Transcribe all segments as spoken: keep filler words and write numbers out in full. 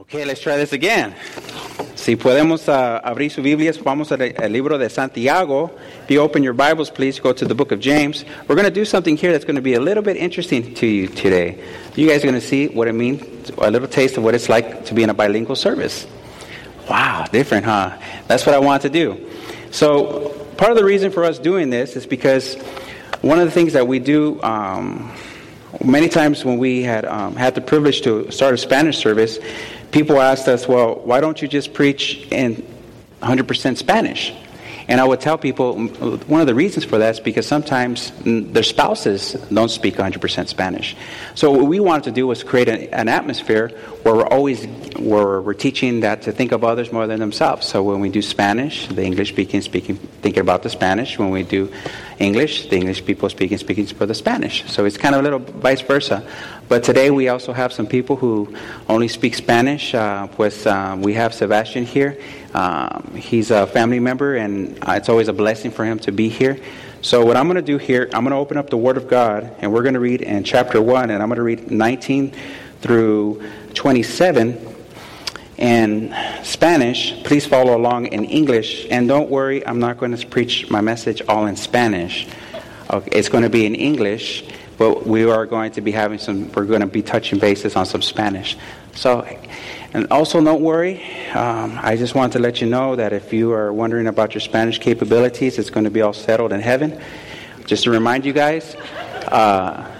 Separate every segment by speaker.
Speaker 1: Okay, let's try this again. Si podemos uh, abrir sus Biblias, vamos al libro de Santiago. If you open your Bibles, please go to the book of James. We're going to do something here that's going to be a little bit interesting to you today. You guys are going to see what it means, a little taste of what it's like to be in a bilingual service. Wow, different, huh? That's what I want to do. So, part of the reason for us doing this is because one of the things that we do um, many times when we had um, had the privilege to start a Spanish service, people asked us, well, why don't you just preach in one hundred percent Spanish? And I would tell people, one of the reasons for that is because sometimes their spouses don't speak one hundred percent Spanish. So what we wanted to do was create a, an atmosphere where we're always where we're teaching that to think of others more than themselves. So when we do Spanish, the English speaking, speaking, thinking about the Spanish. When we do English, the English people speaking, speaking for the Spanish. So it's kind of a little vice versa. But today we also have some people who only speak Spanish. Uh, pues um, we have Sebastian here. Um, he's a family member, and uh, it's always a blessing for him to be here. So what I'm going to do here, I'm going to open up the Word of God, and we're going to read in chapter one, and I'm going to read nineteen through twenty-seven in Spanish. Please follow along in English, and don't worry, I'm not going to preach my message all in Spanish. Okay, it's going to be in English, but we are going to be having some, we're going to be touching bases on some Spanish. So, and also don't worry, um, I just want to let you know that if you are wondering about your Spanish capabilities, it's going to be all settled in heaven. Just to remind you guys, uh,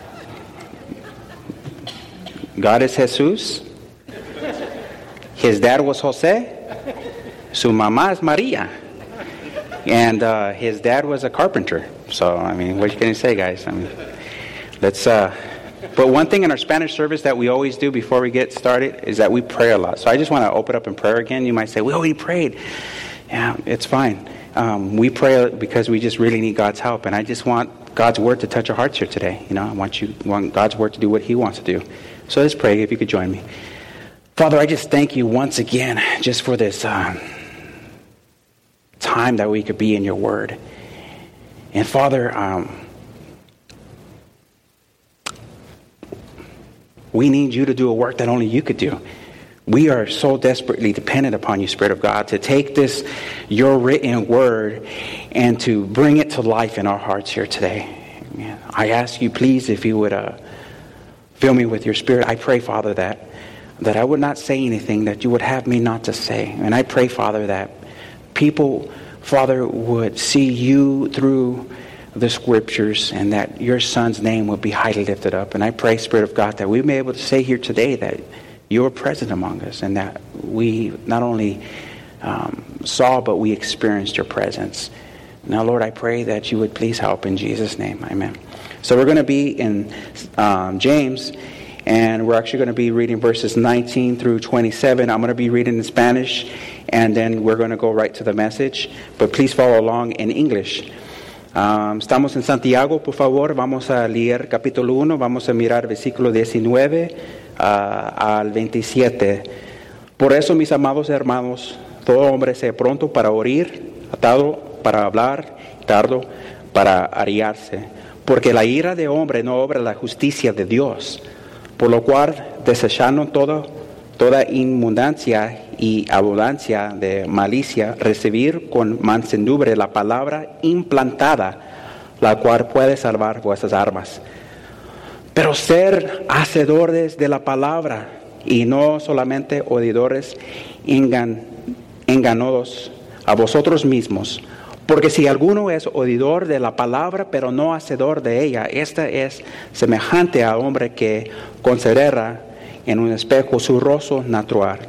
Speaker 1: God is Jesus. His dad was Jose. Su mamá es Maria. And uh, his dad was a carpenter. So, I mean, what can you say, guys? I mean, let's... Uh, But one thing in our Spanish service that we always do before we get started is that we pray a lot. So I just want to open up in prayer again. You might say, we already prayed. Yeah, it's fine. Um, we pray because we just really need God's help. And I just want God's Word to touch our hearts here today. You know, I want you want God's Word to do what He wants to do. So let's pray, if you could join me. Father, I just thank you once again just for this um, time that we could be in your Word. And Father, um, we need you to do a work that only you could do. We are so desperately dependent upon you, Spirit of God, to take this, your written word, and to bring it to life in our hearts here today. I ask you, please, if you would uh, fill me with your Spirit. I pray, Father, that, that I would not say anything that you would have me not to say. And I pray, Father, that people, Father, would see you through the scriptures, and that your Son's name will be highly lifted up. And I pray, Spirit of God, that we may be able to say here today that you are present among us, and that we not only um, saw, but we experienced your presence. Now, Lord, I pray that you would please help in Jesus' name. Amen. So we're going to be in um, James, and we're actually going to be reading verses nineteen through twenty-seven. I'm going to be reading in Spanish, and then we're going to go right to the message. But please follow along in English. Um, estamos en Santiago, por favor, vamos a leer capítulo uno, vamos a mirar versículo diecinueve uh, al veintisiete. Por eso, mis amados hermanos, todo hombre sea pronto para oír, atado para hablar, tardo para airarse, porque la ira de hombre no obra la justicia de Dios, por lo cual, desechando todo, toda inmundancia y abundancia de malicia, recibir con mansedumbre la palabra implantada, la cual puede salvar vuestras almas. Pero ser hacedores de la palabra y no solamente oidores engan, enganosos a vosotros mismos. Porque si alguno es oidor de la palabra, pero no hacedor de ella, este es semejante a hombre que considera en un espejo su rostro natural.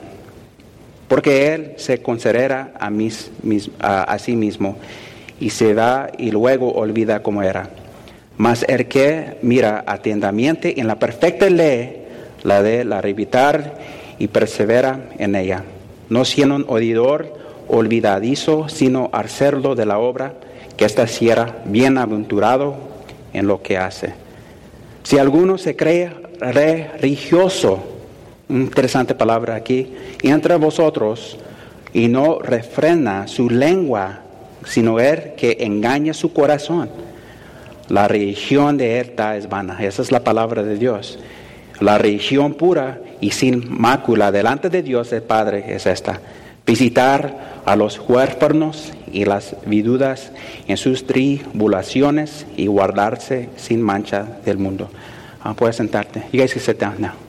Speaker 1: Porque él se considera a, mis, mis, a, a sí mismo y se va y luego olvida cómo era. Mas el que mira atentamente en la perfecta ley, la de la revitar y persevera en ella, no siendo un oidor olvidadizo, sino hacerlo de la obra, que ésta sea bienaventurado en lo que hace. Si alguno se cree religioso, interesante palabra aquí, entre vosotros, y no refrena su lengua, sino él que engaña su corazón, la religión de él es vana. Esa es la palabra de Dios. La religión pura y sin mácula delante de Dios el Padre es esta: visitar a los huérfanos y las viudas en sus tribulaciones y guardarse sin mancha del mundo. Uh, puedes sentarte. You guys can sit down now.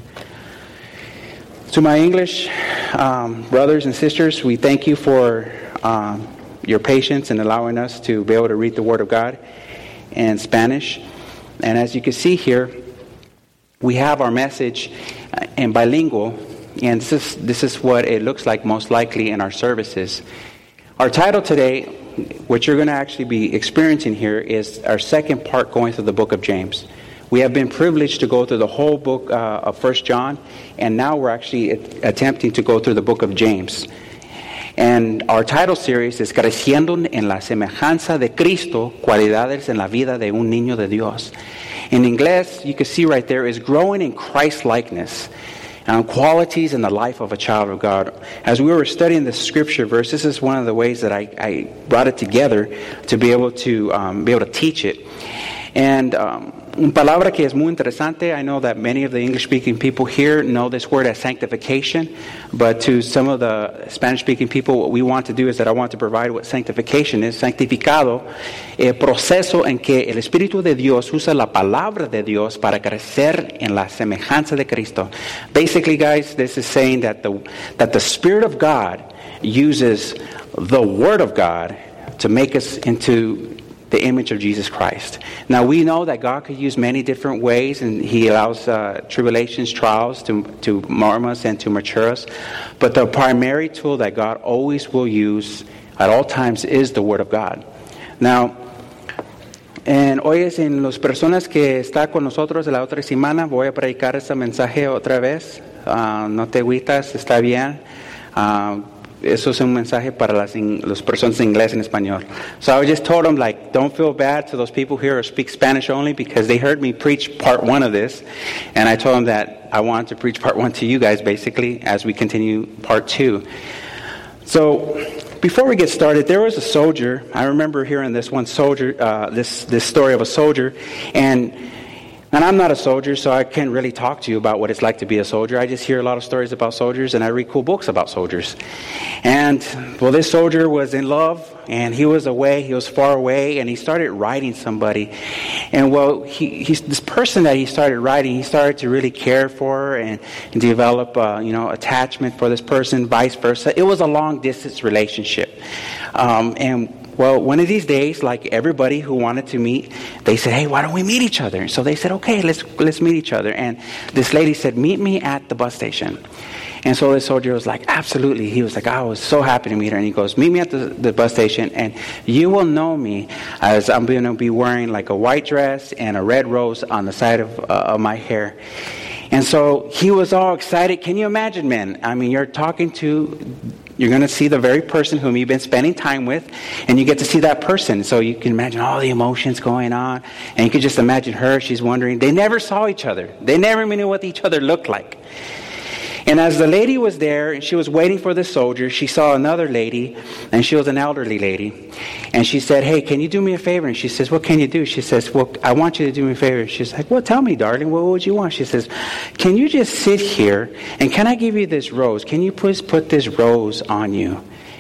Speaker 1: To my English um, brothers and sisters, we thank you for um, your patience in allowing us to be able to read the Word of God in Spanish. And as you can see here, we have our message in bilingual, and this is this is what it looks like most likely in our services. Our title today, what you're going to actually be experiencing here, is our second part going through the book of James. We have been privileged to go through the whole book uh, of First John, and now we're actually attempting to go through the book of James. And our title series is Creciendo en la semejanza de Cristo, cualidades en la vida de un niño de Dios. In English, you can see right there, is growing in Christ-likeness, um, qualities in the life of a child of God. As we were studying the scripture verse, this is one of the ways that I, I brought it together to be able to um, be able to teach it. And um, una palabra que es muy interesante. I know that many of the English-speaking people here know this word as sanctification, but to some of the Spanish-speaking people, what we want to do is that I want to provide what sanctification is. Santificado, el proceso en que el Espíritu de Dios usa la palabra de Dios para crecer en la semejanza de Cristo. Basically, guys, this is saying that the that the Spirit of God uses the Word of God to make us into the image of Jesus Christ. Now, we know that God could use many different ways, and He allows uh, tribulations, trials to, to marm us and to mature us. But the primary tool that God always will use at all times is the Word of God. Now, en hoy es en las personas que está con nosotros de la otra semana, voy a predicar este mensaje otra vez. Uh, no te agüitas, está bien. Uh, Eso es un mensaje para las, las personas en inglés y en español. So I just told them, like, don't feel bad to those people here who speak Spanish only, because they heard me preach part one of this. And I told them that I wanted to preach part one to you guys, basically, as we continue part two. So before we get started, there was a soldier. I remember hearing this one soldier, uh, this, this story of a soldier. And And I'm not a soldier, so I can't really talk to you about what it's like to be a soldier. I just hear a lot of stories about soldiers, and I read cool books about soldiers. And, well, this soldier was in love, and he was away, he was far away, and he started writing somebody. And, well, he, he's, this person that he started writing, he started to really care for and, and develop, uh, you know, attachment for this person, vice versa. It was a long-distance relationship. Um, and... Well, one of these days, like everybody who wanted to meet, they said, hey, why don't we meet each other? And so they said, okay, let's let's meet each other. And this lady said, meet me at the bus station. And so the soldier was like, absolutely. He was like, I was so happy to meet her. And he goes, meet me at the, the bus station, and you will know me as I'm going to be wearing like a white dress and a red rose on the side of, uh, of my hair. And so he was all excited. Can you imagine, man? I mean, you're talking to... You're going to see the very person whom you've been spending time with, and you get to see that person. So you can imagine all the emotions going on, and you can just imagine her. She's wondering. They never saw each other. They never knew what each other looked like. And as the lady was there, and she was waiting for the soldier, she saw another lady, and she was an elderly lady. And she said, hey, can you do me a favor? And she says, what can you do? She says, well, I want you to do me a favor. She's like, well, tell me, darling, what would you want? She says, can you just sit here, and can I give you this rose? Can you please put this rose on you?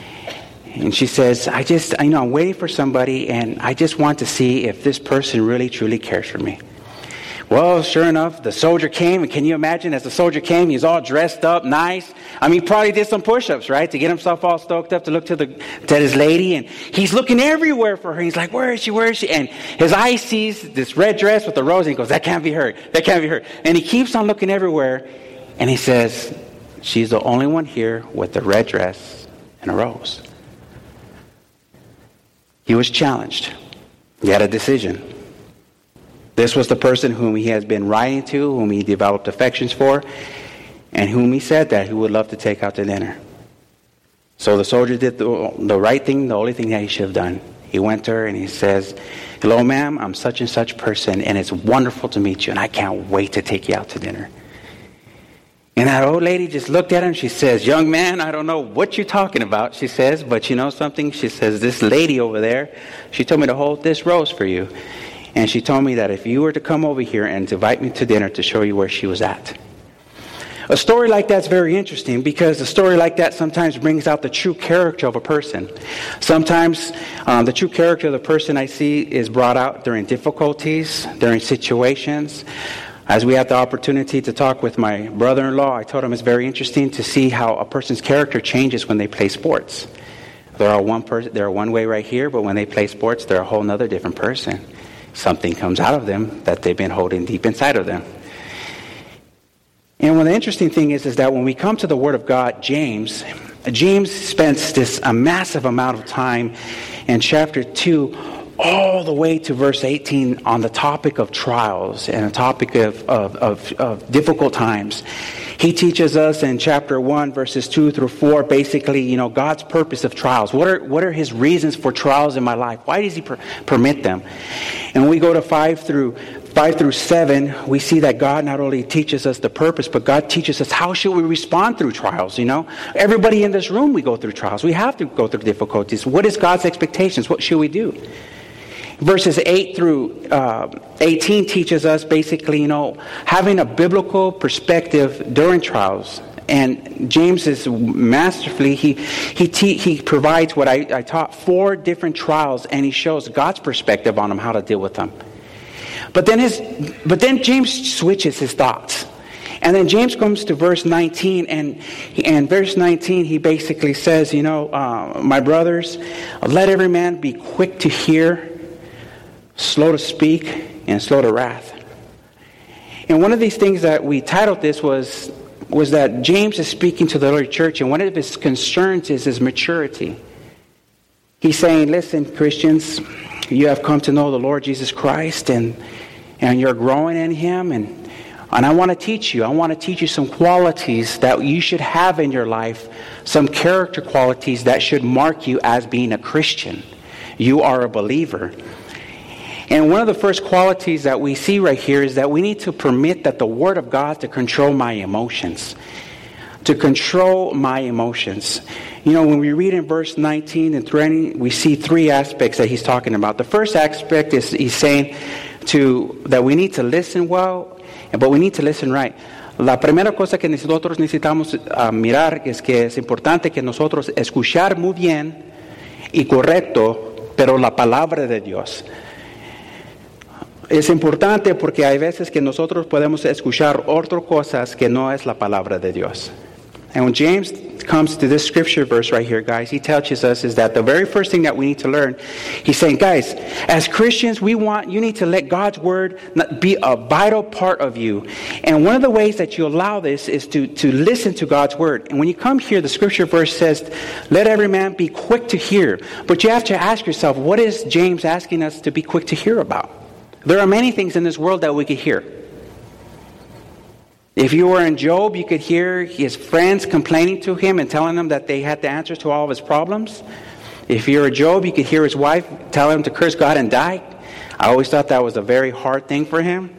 Speaker 1: And she says, I just, you know, I'm waiting for somebody, and I just want to see if this person really, truly cares for me. Well, sure enough, the soldier came, and can you imagine, as the soldier came, he's all dressed up, nice. I mean, probably did some push-ups, right, to get himself all stoked up to look to the to his lady, and he's looking everywhere for her. He's like, where is she, where is she? And his eye sees this red dress with the rose, and he goes, that can't be her, that can't be her. And he keeps on looking everywhere, and he says, she's the only one here with the red dress and a rose. He was challenged. He had a decision. This was the person whom he has been writing to, whom he developed affections for, and whom he said that he would love to take out to dinner. So the soldier did the, the right thing, the only thing that he should have done. He went to her and he says, hello, ma'am, I'm such and such person, and it's wonderful to meet you, and I can't wait to take you out to dinner. And that old lady just looked at him. She says, young man, I don't know what you're talking about, she says, but you know something? She says, this lady over there, she told me to hold this rose for you. And she told me that if you were to come over here and to invite me to dinner to show you where she was at. A story like that's very interesting because a story like that sometimes brings out the true character of a person. Sometimes um, the true character of the person I see is brought out during difficulties, during situations. As we had the opportunity to talk with my brother-in-law, I told him it's very interesting to see how a person's character changes when they play sports. They're all one person, they're one way right here, but when they play sports, they're a whole other different person. Something comes out of them that they've been holding deep inside of them. And one of the interesting thing is, is that when we come to the Word of God, James, James spends this a massive amount of time in chapter two all the way to verse eighteen on the topic of trials and a topic of, of, of, of difficult times. He teaches us in chapter one, verses two through four, basically, you know, God's purpose of trials. What are what are His reasons for trials in my life? Why does He per- permit them? And when we go to five through five through seven, we see that God not only teaches us the purpose, but God teaches us how should we respond through trials, you know? Everybody in this room, we go through trials. We have to go through difficulties. What is God's expectations? What should we do? Verses eight through uh, eighteen teaches us basically, you know, having a biblical perspective during trials. And James is masterfully, he he te- he provides what I, I taught, four different trials, and he shows God's perspective on them, how to deal with them. But then his, but then James switches his thoughts. And then James comes to verse nineteen, and and verse nineteen, he basically says, you know, uh, my brothers, let every man be quick to hear, slow to speak, and slow to wrath. And one of these things that we titled this was, was that James is speaking to the early church, and one of his concerns is his maturity. He's saying, listen, Christians, you have come to know the Lord Jesus Christ, and and you're growing in Him, and and I want to teach you. I want to teach you some qualities that you should have in your life, some character qualities that should mark you as being a Christian. You are a believer. And one of the first qualities that we see right here is that we need to permit that the Word of God to control my emotions. To control my emotions. You know, when we read in verse nineteen and twenty, we see three aspects that he's talking about. The first aspect is he's saying to that we need to listen well, but we need to listen right. La primera cosa que nosotros necesitamos uh, mirar es que es importante que nosotros escuchar muy bien y correcto, pero la palabra de Dios. Es importante porque hay veces que nosotros podemos escuchar otras cosas que no es la palabra de Dios. And when James comes to this scripture verse right here, guys, he tells us is that the very first thing that we need to learn, he's saying, guys, as Christians, we want, you need to let God's word be a vital part of you. And one of the ways that you allow this is to, to listen to God's word. And when you come here, the scripture verse says, let every man be quick to hear. But you have to ask yourself, what is James asking us to be quick to hear about? There are many things in this world that we could hear. If you were in Job, you could hear his friends complaining to him and telling him that they had the answers to all of his problems. If you were Job, you could hear his wife tell him to curse God and die. I always thought that was a very hard thing for him.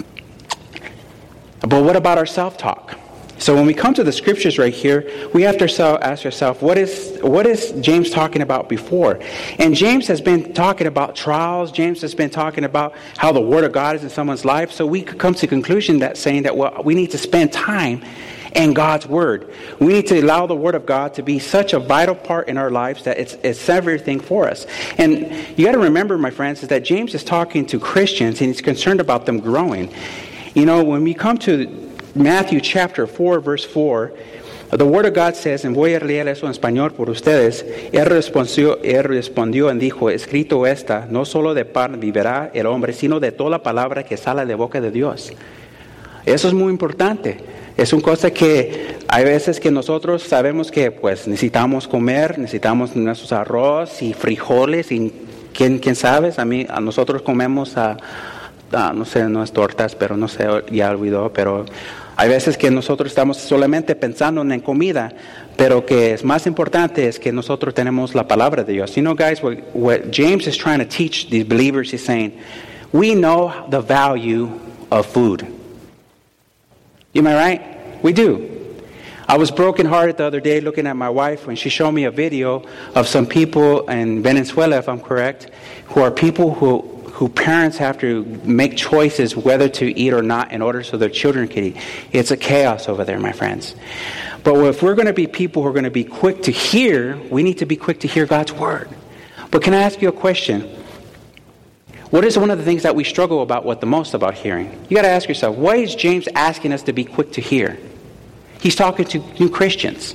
Speaker 1: But what about our self-talk? So when we come to the scriptures right here, we have to ask ourselves, what is what is James talking about before? And James has been talking about trials. James has been talking about how the Word of God is in someone's life. So we could come to the conclusion that saying that well, we need to spend time in God's Word. We need to allow the Word of God to be such a vital part in our lives that it's, it's everything for us. And you got to remember, my friends, is that James is talking to Christians and he's concerned about them growing. You know, when we come to Matthew chapter four, verse four, the Word of God says, and voy a leer eso en español por ustedes, él respondió, él respondió y dijo, escrito está, no solo de pan vivirá el hombre, sino de toda palabra que sale de boca de Dios. Eso es muy importante. Es una cosa que hay veces que nosotros sabemos que pues necesitamos comer, necesitamos nuestros arroz y frijoles, y quién, quién sabe, a mí, a nosotros comemos a, a no sé, no es tortas, pero no sé, ya olvidó, pero hay veces que nosotros estamos solamente pensando en comida, pero que es más importante es que nosotros tenemos la palabra de Dios. You know, guys, what, what James is trying to teach these believers, he's saying, we know the value of food. Am I right? We do. I was brokenhearted the other day looking at my wife when she showed me a video of some people in Venezuela, if I'm correct, who are people who who parents have to make choices whether to eat or not in order so their children can eat. It's a chaos over there, my friends. But if we're going to be people who are going to be quick to hear, we need to be quick to hear God's word. But can I ask you a question? What is one of the things that we struggle about with the most about hearing? You got to ask yourself, why is James asking us to be quick to hear? He's talking to new Christians.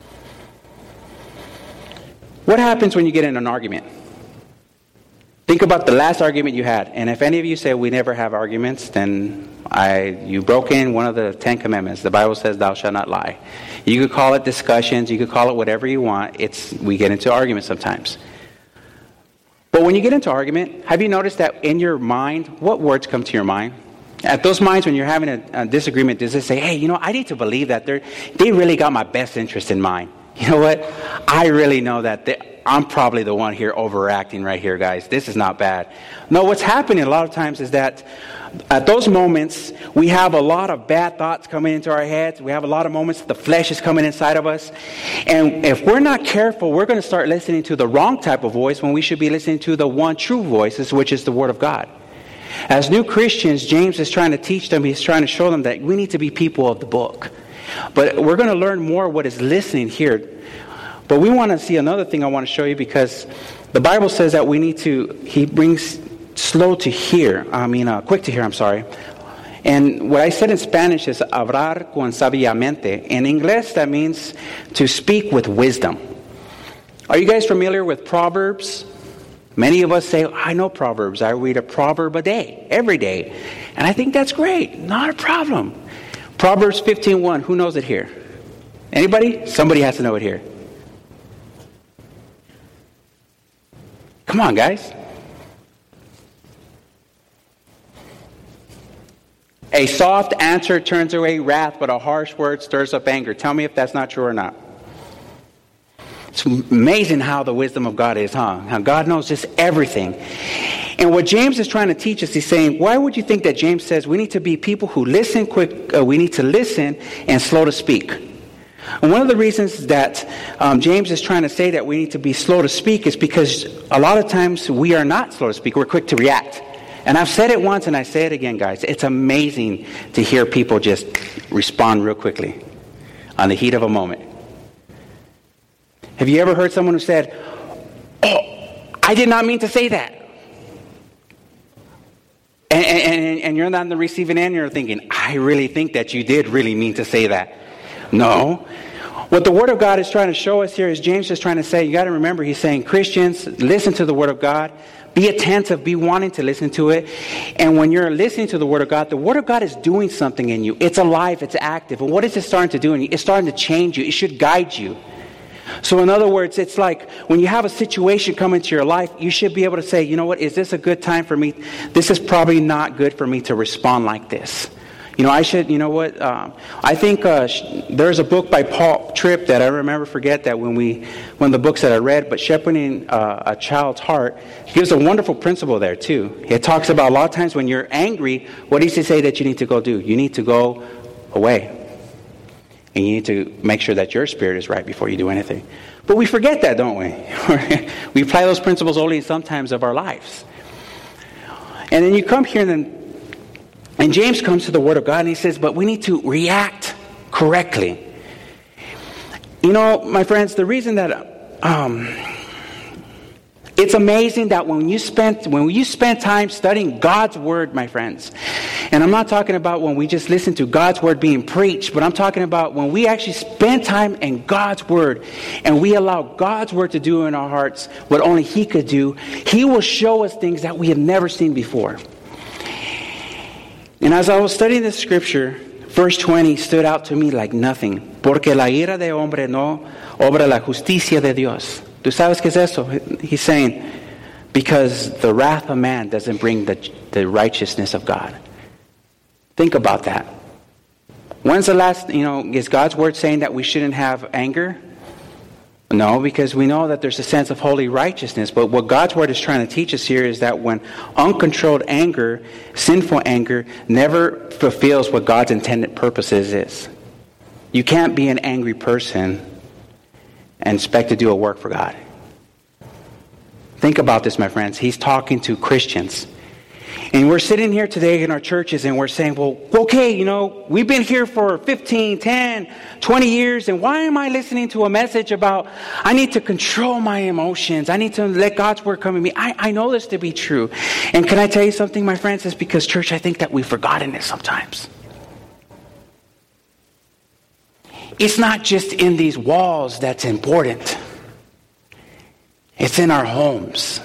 Speaker 1: What happens when you get in an argument? Think about the last argument you had. And if any of you say we never have arguments, then I you broke in one of the Ten Commandments. The Bible says thou shalt not lie. You could call it discussions. You could call it whatever you want. It's we get into arguments sometimes. But when you get into argument, have you noticed that in your mind, what words come to your mind? At those minds, when you're having a, a disagreement, does it say, hey, you know, I need to believe that they they really got my best interest in mind. You know what? I really know that they, I'm probably the one here overacting right here, guys. This is not bad. No, what's happening a lot of times is that at those moments, we have a lot of bad thoughts coming into our heads. We have a lot of moments that the flesh is coming inside of us. And if we're not careful, we're going to start listening to the wrong type of voice when we should be listening to the one true voice, which is the Word of God. As new Christians, James is trying to teach them, he's trying to show them that we need to be people of the book. But we're going to learn more what is listening here. But we want to see another thing I want to show you, because the Bible says that we need to, he brings slow to hear, I mean uh, quick to hear, I'm sorry. And what I said in Spanish is hablar con sabiamente. In English, that means to speak with wisdom. Are you guys familiar with Proverbs? Many of us say, I know Proverbs. I read a proverb a day, every day. And I think that's great. Not a problem. Proverbs fifteen one. Who knows it here? Anybody? Somebody has to know it here. Come on, guys. A soft answer turns away wrath, but a harsh word stirs up anger. Tell me if that's not true or not. It's amazing how the wisdom of God is, huh? How God knows just everything. And what James is trying to teach us, he's saying, why would you think that James says we need to be people who listen quick, uh, we need to listen and slow to speak? And one of the reasons that um, James is trying to say that we need to be slow to speak is because a lot of times we are not slow to speak, we're quick to react. And I've said it once and I say it again, guys. It's amazing to hear people just respond real quickly on the heat of a moment. Have you ever heard someone who said, oh, I did not mean to say that? And, and, and you're not on the receiving end, you're thinking, I really think that you did really mean to say that. No. What the Word of God is trying to show us here is James is trying to say, you got to remember, he's saying, Christians, listen to the Word of God. Be attentive, be wanting to listen to it. And when you're listening to the Word of God, the Word of God is doing something in you. It's alive, it's active. And what is it starting to do in you? It's starting to change you. It should guide you. So in other words, it's like when you have a situation come into your life, you should be able to say, you know what, is this a good time for me? This is probably not good for me to respond like this. You know, I should, you know what, um, I think uh, sh- there's a book by Paul Tripp that I remember, forget that when we, one of the books that I read, but Shepherding uh, a Child's Heart, gives a wonderful principle there too. It talks about a lot of times when you're angry, what does he say that you need to go do? You need to go away. And you need to make sure that your spirit is right before you do anything. But we forget that, don't we? We apply those principles only sometimes of our lives. And then you come here and then And James comes to the Word of God and he says, but we need to react correctly. You know, my friends, the reason that um, it's amazing that when you spend when you spend time studying God's Word, my friends, and I'm not talking about when we just listen to God's Word being preached, but I'm talking about when we actually spend time in God's Word and we allow God's Word to do in our hearts what only He could do, He will show us things that we have never seen before. And as I was studying this scripture, verse twenty stood out to me like nothing. Porque la ira de hombre no obra la justicia de Dios. ¿Tú sabes qué es eso? He's saying, because the wrath of man doesn't bring the, the righteousness of God. Think about that. When's the last, you know, is God's word saying that we shouldn't have anger? No, because we know that there's a sense of holy righteousness. But what God's word is trying to teach us here is that when uncontrolled anger, sinful anger, never fulfills what God's intended purposes is. You can't be an angry person and expect to do a work for God. Think about this, my friends. He's talking to Christians. And we're sitting here today in our churches and we're saying, well, okay, you know, we've been here for fifteen, ten, twenty years, and why am I listening to a message about I need to control my emotions? I need to let God's word come in me. I, I know this to be true. And can I tell you something, my friends? It's because, church, I think that we've forgotten it sometimes. It's not just in these walls that's important. It's in our homes.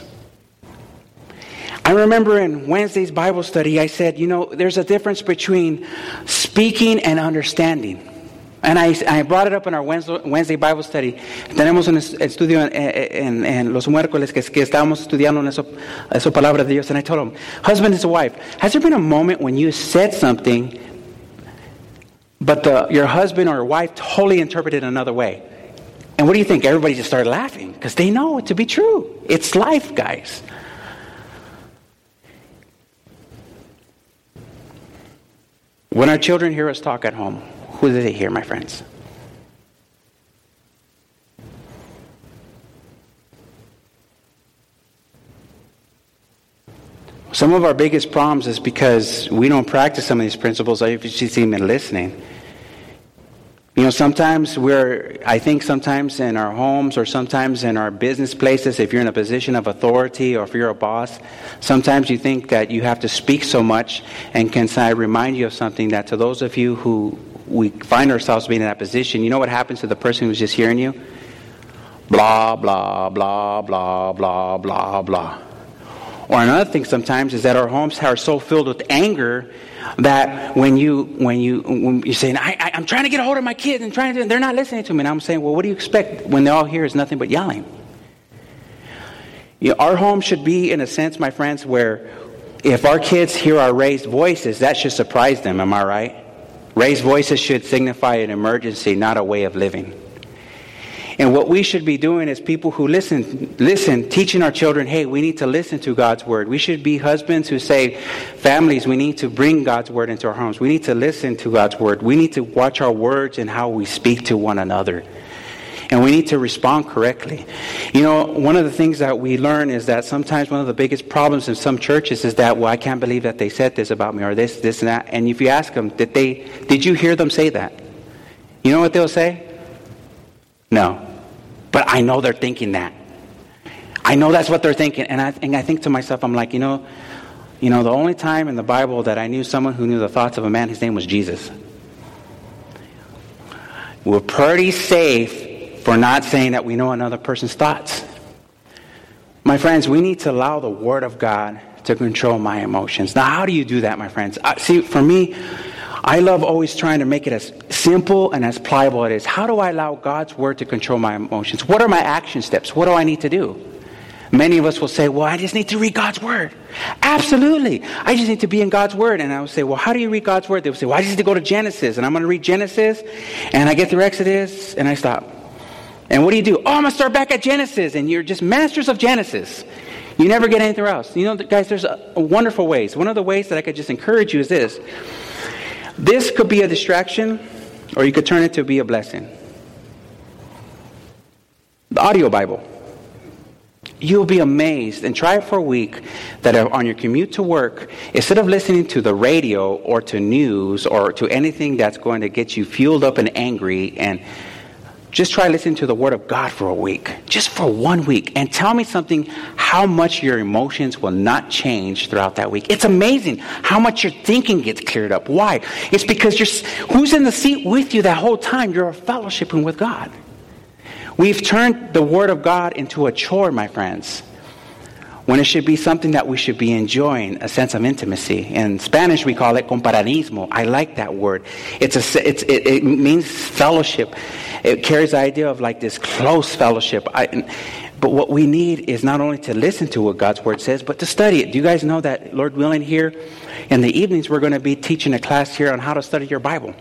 Speaker 1: I remember in Wednesday's Bible study, I said, you know, there's a difference between speaking and understanding. And I, I brought it up in our Wednesday, Wednesday Bible study. Tenemos un estudio en, en, en los miércoles que, que estábamos estudiando en eso, eso palabra de Dios. And I told them, husband and wife, has there been a moment when you said something, but the, your husband or your wife totally interpreted it another way? And what do you think? Everybody just started laughing because they know it to be true. It's life, guys. When our children hear us talk at home, who do they hear, my friends? Some of our biggest problems is because we don't practice some of these principles, or if you just even listening. You know, sometimes we're, I think sometimes in our homes or sometimes in our business places, if you're in a position of authority or if you're a boss, sometimes you think that you have to speak so much. And can I remind you of something, that to those of you who we find ourselves being in that position, you know what happens to the person who's just hearing you? Blah, blah, blah, blah, blah, blah, blah. Or another thing sometimes is that our homes are so filled with anger that when you when you when you're saying, I, I, I'm trying to get a hold of my kids and trying to, they're not listening to me. And I'm saying, well, what do you expect when they all hear is nothing but yelling? You know, our home should be, in a sense, my friends, where if our kids hear our raised voices, that should surprise them. Am I right? Raised voices should signify an emergency, not a way of living. And what we should be doing as people who listen, listen, teaching our children, hey, we need to listen to God's word. We should be husbands who say, families, we need to bring God's word into our homes. We need to listen to God's word. We need to watch our words and how we speak to one another. And we need to respond correctly. You know, one of the things that we learn is that sometimes one of the biggest problems in some churches is that, well, I can't believe that they said this about me, or this, this, and that. And if you ask them, did they, did you hear them say that? You know what they'll say? No. But I know they're thinking that. I know that's what they're thinking. And I, and I think to myself, I'm like, you know, you know, the only time in the Bible that I knew someone who knew the thoughts of a man, his name was Jesus. We're pretty safe for not saying that we know another person's thoughts. My friends, we need to allow the Word of God to control my emotions. Now, how do you do that, my friends? Uh, see, for me, I love always trying to make it as simple and as pliable as it is. How do I allow God's Word to control my emotions? What are my action steps? What do I need to do? Many of us will say, well, I just need to read God's Word. Absolutely. I just need to be in God's Word. And I will say, well, how do you read God's Word? They will say, well, I just need to go to Genesis. And I'm going to read Genesis. And I get through Exodus. And I stop. And what do you do? Oh, I'm going to start back at Genesis. And you're just masters of Genesis. You never get anything else. You know, guys, there's a, a wonderful ways. One of the ways that I could just encourage you is this. This could be a distraction, or you could turn it to be a blessing. The audio Bible. You'll be amazed, and try it for a week, that on your commute to work, instead of listening to the radio or to news or to anything that's going to get you fueled up and angry, and just try listening to the Word of God for a week. Just for one week. And tell me something, how much your emotions will not change throughout that week. It's amazing how much your thinking gets cleared up. Why? It's because you're, who's in the seat with you that whole time? You're fellowshipping with God. We've turned the Word of God into a chore, my friends, when it should be something that we should be enjoying, a sense of intimacy. In Spanish, we call it compañerismo. I like that word. It's a, it's, it, it means fellowship. It carries the idea of like this close fellowship. I, but what we need is not only to listen to what God's Word says, but to study it. Do you guys know that, Lord willing, here in the evenings, we're going to be teaching a class here on how to study your Bible.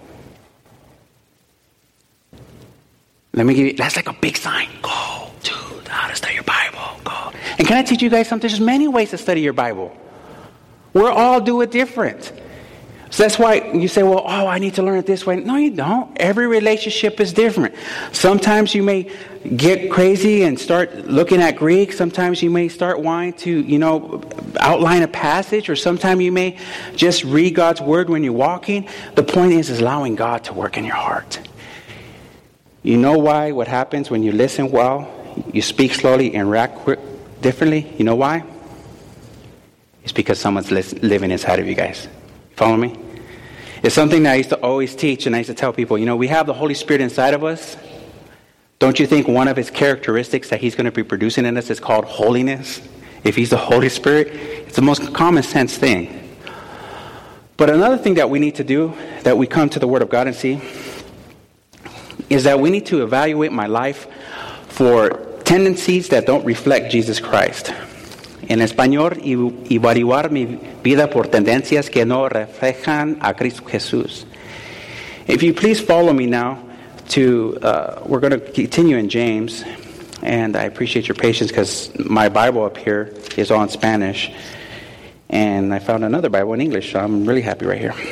Speaker 1: Let me give you, that's like a big sign. Go to how to study your Bible. Go. And can I teach you guys something? There's many ways to study your Bible. We're all do it different. So that's why you say, well, oh, I need to learn it this way. No, you don't. Every relationship is different. Sometimes you may get crazy and start looking at Greek. Sometimes you may start wanting to, you know, outline a passage. Or sometimes you may just read God's word when you're walking. The point is, is allowing God to work in your heart. You know why? What happens when you listen well, you speak slowly and react quick, differently? You know why? It's because someone's living inside of you guys. Follow me? It's something that I used to always teach, and I used to tell people, you know, we have the Holy Spirit inside of us. Don't you think one of his characteristics that he's going to be producing in us is called holiness? If he's the Holy Spirit, it's the most common sense thing. But another thing that we need to do, that we come to the Word of God and see, is that we need to evaluate my life for tendencies that don't reflect Jesus Christ. En español, evaluar mi vida por tendencias que no reflejan a Cristo Jesús. If you please follow me now to, uh, we're going to continue in James, and I appreciate your patience because my Bible up here is all in Spanish, and I found another Bible in English, so I'm really happy right here.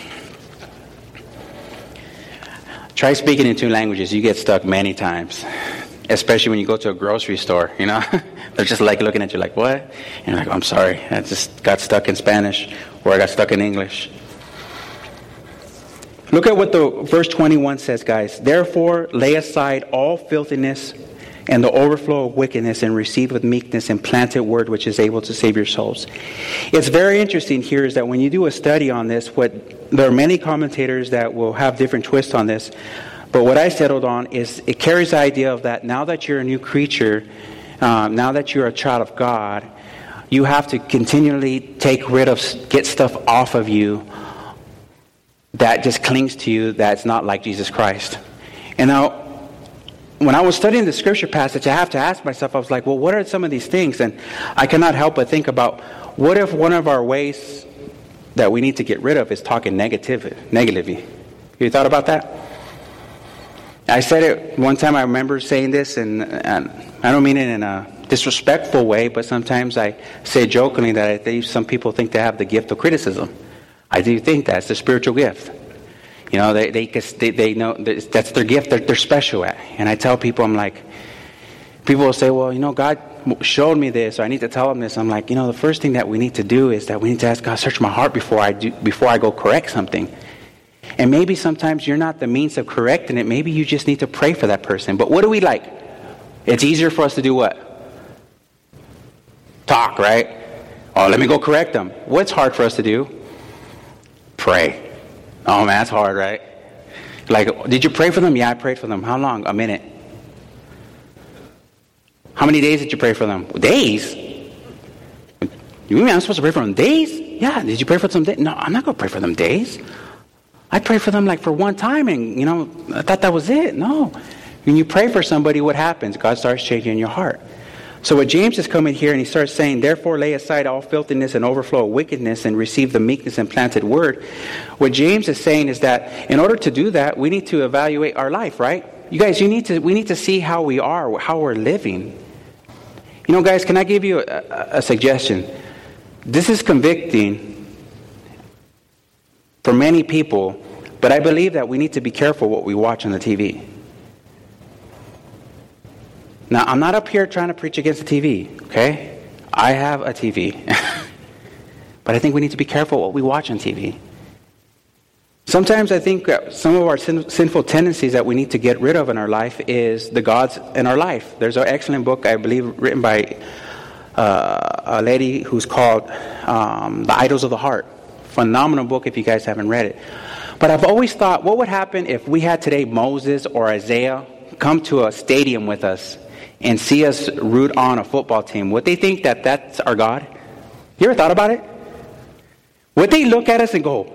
Speaker 1: Try speaking in two languages. You get stuck many times. Especially when you go to a grocery store, you know. They're just like looking at you like, what? And you're like, oh, I'm sorry. I just got stuck in Spanish, or I got stuck in English. Look at what the verse twenty-one says, guys. Therefore, lay aside all filthiness and the overflow of wickedness, and receive with meekness implanted word which is able to save your souls. It's very interesting here is that when you do a study on this, what there are many commentators that will have different twists on this. But what I settled on is it carries the idea of that now that you're a new creature, um, now that you're a child of God, you have to continually take rid of, get stuff off of you that just clings to you that's not like Jesus Christ. And now, when I was studying the scripture passage, I have to ask myself, I was like, well, what are some of these things? And I cannot help but think about, what if one of our ways that we need to get rid of is talking negative, negatively? You thought about that? I said it one time, I remember saying this, and, and I don't mean it in a disrespectful way, but sometimes I say jokingly that I think some people think they have the gift of criticism. I do think that's the spiritual gift. You know, they they they, they know that's their gift, they're, they're special at. And I tell people, I'm like, people will say, well, you know, God showed me this, or I need to tell them this. I'm like, you know, the first thing that we need to do is that we need to ask God, search my heart before I do, before I go correct something. And maybe sometimes you're not the means of correcting it. Maybe you just need to pray for that person. But what do we like? It's easier for us to do what? Talk, right? Oh, let me go correct them. What's hard for us to do? Pray. Oh, man, that's hard, right? Like, did you pray for them? Yeah, I prayed for them. How long? A minute. How many days did you pray for them? Days? You mean I'm supposed to pray for them days? Yeah, did you pray for them days? No, I'm not going to pray for them days. I pray for them like for one time, and, you know, I thought that was it. No. When you pray for somebody, what happens? God starts changing your heart. So what James is coming here, and he starts saying, therefore lay aside all filthiness and overflow of wickedness, and receive the meekness and planted word. What James is saying is that in order to do that, we need to evaluate our life, right? You guys, you need to. we need to see how we are, how we're living. You know, guys, can I give you a, a suggestion? This is convicting for many people, but I believe that we need to be careful what we watch on the T V. Now, I'm not up here trying to preach against the T V, okay? I have a T V. But I think we need to be careful what we watch on T V. Sometimes I think that some of our sin, sinful tendencies that we need to get rid of in our life is the gods in our life. There's an excellent book, I believe, written by uh, a lady who's called um, The Idols of the Heart. Phenomenal book if you guys haven't read it. But I've always thought, what would happen if we had today Moses or Isaiah come to a stadium with us and see us root on a football team? Would they think that that's our God? You ever thought about it? Would they look at us and go,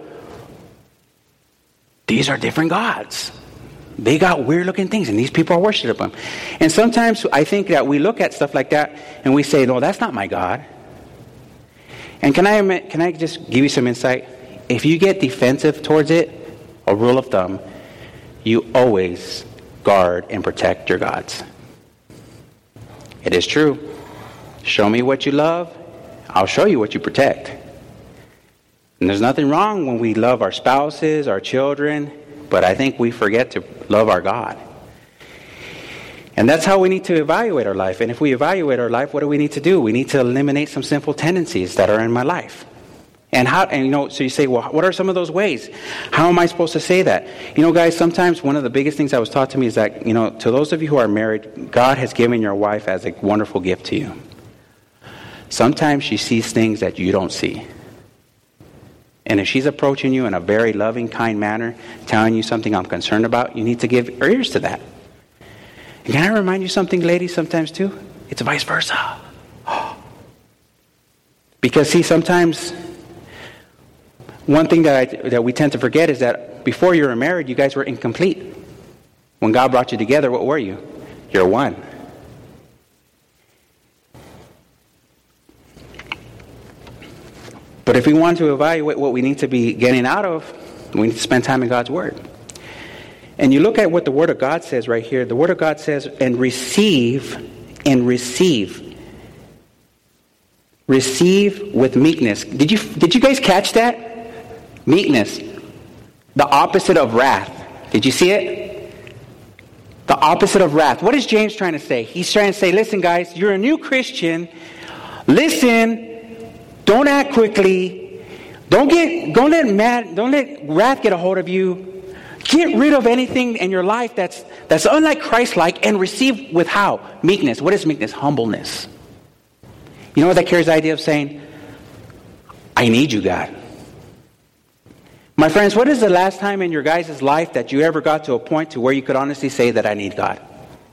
Speaker 1: these are different gods. They got weird looking things and these people are worshiping them. And sometimes I think that we look at stuff like that and we say, no, that's not my God. And can I admit, can I just give you some insight? If you get defensive towards it, a rule of thumb, you always guard and protect your gods. It is true. Show me what you love, I'll show you what you protect. And there's nothing wrong when we love our spouses, our children, but I think we forget to love our God. And that's how we need to evaluate our life. And if we evaluate our life, what do we need to do? We need to eliminate some sinful tendencies that are in my life. And how, and you know, so you say, well, what are some of those ways? How am I supposed to say that? You know, guys, sometimes one of the biggest things that was taught to me is that, you know, to those of you who are married, God has given your wife as a wonderful gift to you. Sometimes she sees things that you don't see. And if she's approaching you in a very loving, kind manner, telling you something I'm concerned about, you need to give ears to that. And can I remind you something, ladies, sometimes too? It's vice versa. Because, see, sometimes one thing that I, that we tend to forget is that before you were married, you guys were incomplete. When God brought you together, what were you? You're one. But if we want to evaluate what we need to be getting out of, we need to spend time in God's Word. And you look at what the Word of God says right here. The Word of God says, and receive, and receive. Receive with meekness. Did you, did you guys catch that? Meekness. The opposite of wrath. Did you see it? The opposite of wrath. What is James trying to say? He's trying to say, listen guys, you're a new Christian. Listen. Don't act quickly. Don't get, don't let mad, don't let wrath get a hold of you. Get rid of anything in your life that's that's unlike Christ-like and receive with how? Meekness. What is meekness? Humbleness. You know what that carries the idea of saying, I need you, God. My friends, what is the last time in your guys' life that you ever got to a point to where you could honestly say that I need God?